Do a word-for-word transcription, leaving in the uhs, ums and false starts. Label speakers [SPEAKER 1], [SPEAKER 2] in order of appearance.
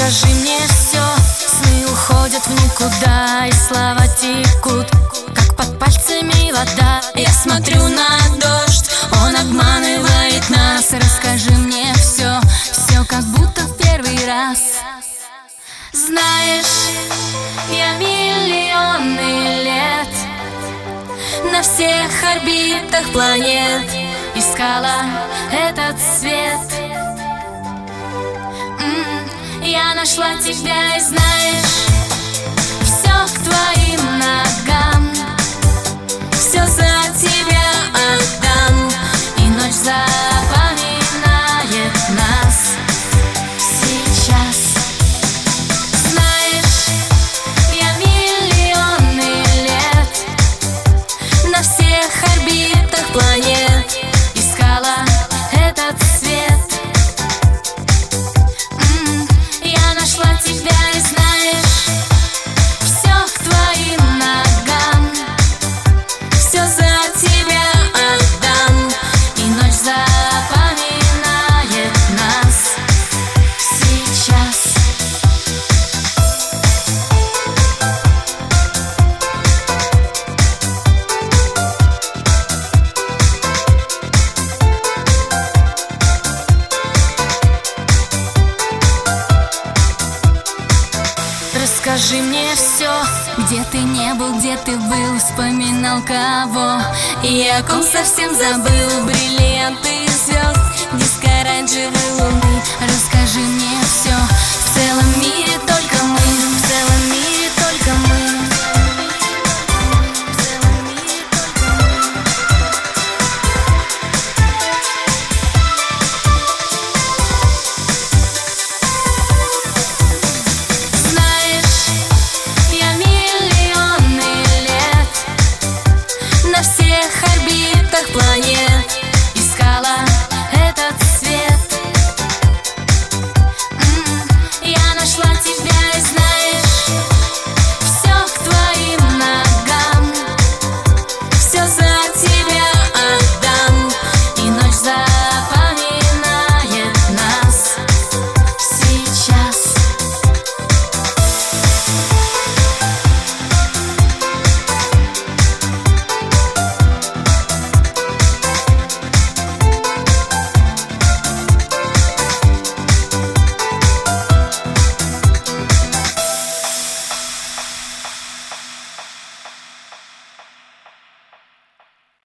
[SPEAKER 1] Расскажи мне все, сны уходят в никуда, и слова текут, как под пальцами вода. Я смотрю на дождь, он обманывает нас. Расскажи мне все, все как будто в первый раз. Знаешь, я миллионы лет на всех орбитах планет искала этот свет. М-м, я нашла тебя, и знаешь, все к твоим ногам, все за тебя отдам, и ночь запоминает нас сейчас. Знаешь, я миллионы лет на всех орбитах планет искала этот свет. М-м, я нашла тебя, и знаешь, все к твоим ногам, все за тебя отдам, и ночь запоминает нас сейчас. Расскажи мне все, где ты не был, где ты был, вспоминал кого, и о ком совсем забыл. Бриллианты звезд, диско оранжевой луны. Расскажи мне